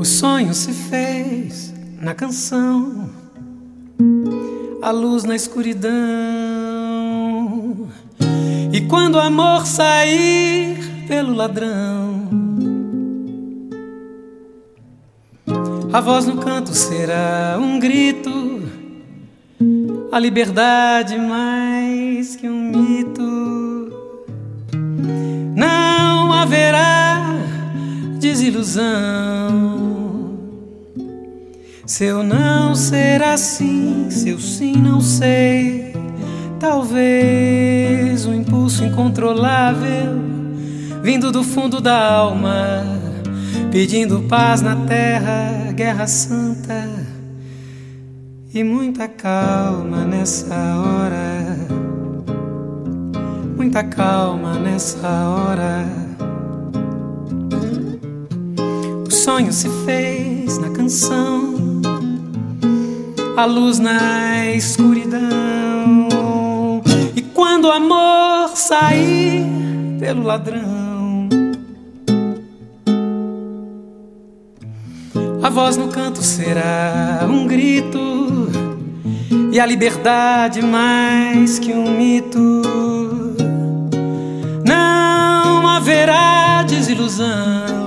O sonho se fez na canção, a luz na escuridão. E quando o amor sair pelo ladrão, a voz no canto será um grito, a liberdade mais que um mito. Não haverá desilusão. Seu não ser assim, seu sim não sei. Talvez um impulso incontrolável vindo do fundo da alma, pedindo paz na terra, guerra santa e muita calma nessa hora. Muita calma nessa hora. O sonho se fez na canção, a luz na escuridão. E quando o amor sair pelo ladrão, a voz no canto será um grito, e a liberdade mais que um mito. Não haverá desilusão.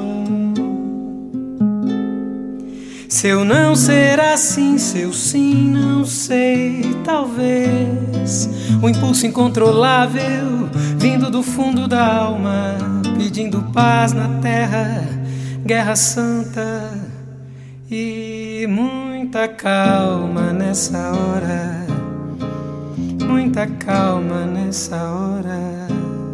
Seu não será assim, seu sim não sei. Talvez um impulso incontrolável vindo do fundo da alma, pedindo paz na terra, guerra santa e muita calma nessa hora. Muita calma nessa hora.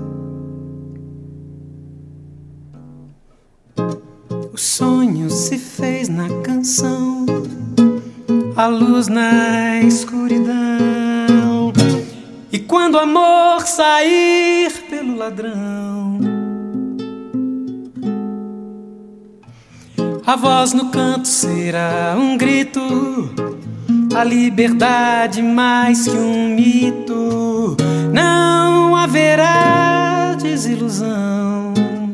O sonho se fez na canção, a luz na escuridão. E quando o amor sair pelo ladrão, a voz no canto será um grito, a liberdade mais que um mito. Não haverá desilusão.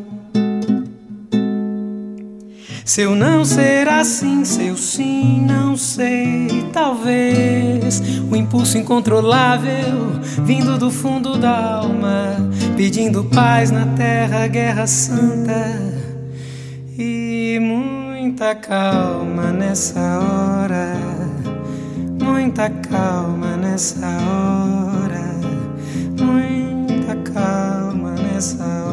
Seu não será assim, seu sim não sei. Talvez um impulso incontrolável vindo do fundo da alma, pedindo paz na terra, guerra santa e muita calma nessa hora. Muita calma nessa hora. Muita calma nessa hora.